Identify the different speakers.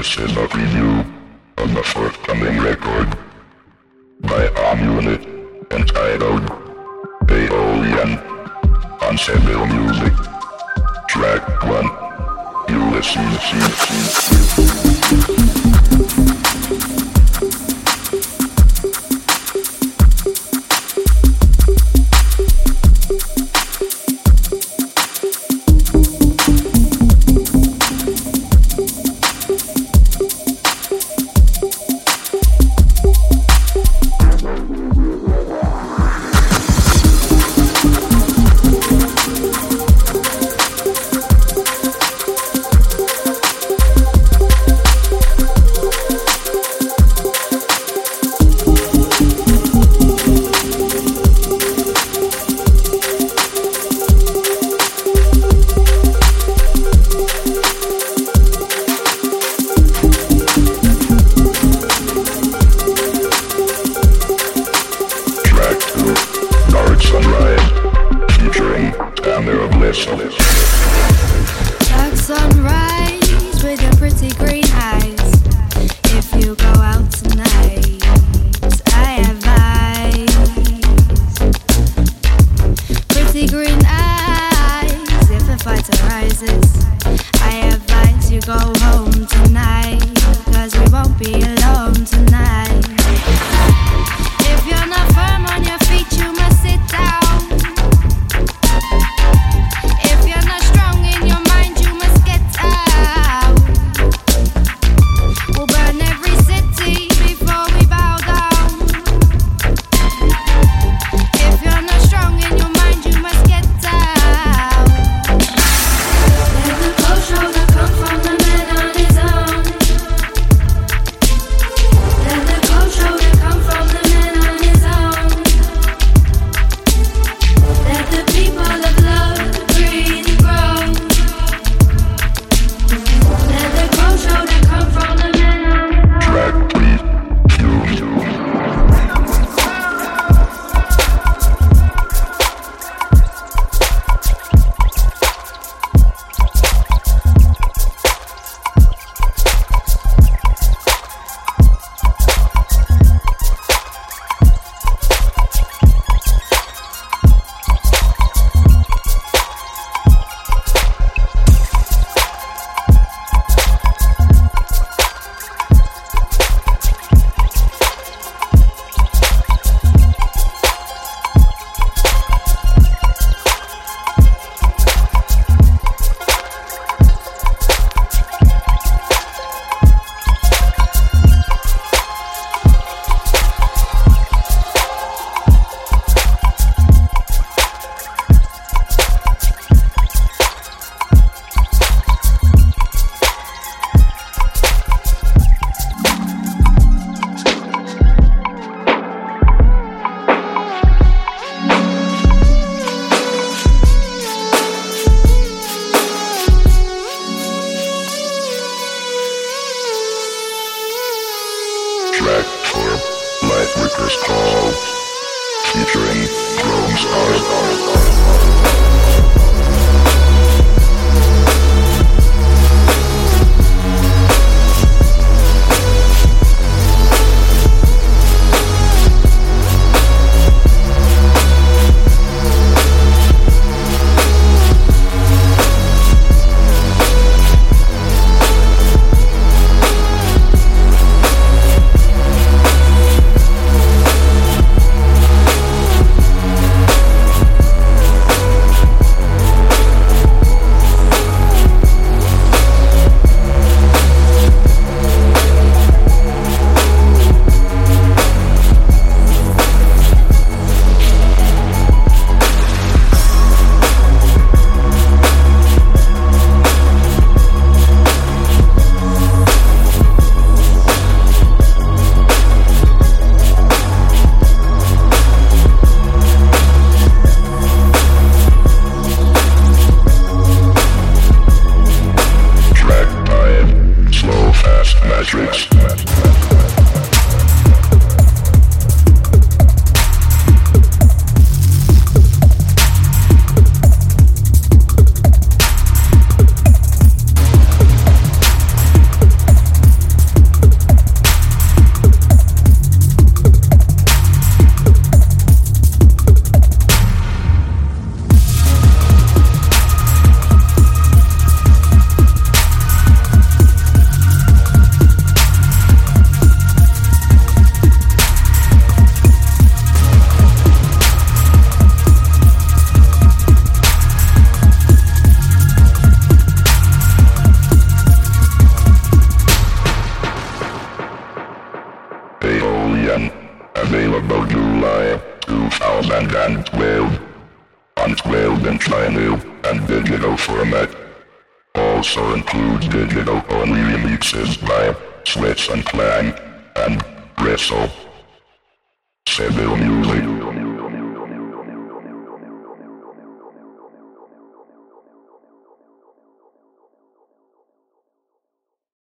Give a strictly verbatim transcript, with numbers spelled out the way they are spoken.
Speaker 1: This is a preview of the forthcoming record by Amulet entitled Aeolian on Seville Music. Track one. Ulysses.
Speaker 2: Dark sunrise with your pretty green eyes. If you go out tonight, I advise. Pretty green eyes. If a fight arises, I advise you go home tonight, 'cause we won't be alone tonight. If you're not firm on your feet, you must sit down.
Speaker 1: Track four, Lightworker's Call, featuring Chrome Star. vinyl and digital format. Also includes digital-only remixes by Switch and Clang and Bristle. Civil Music.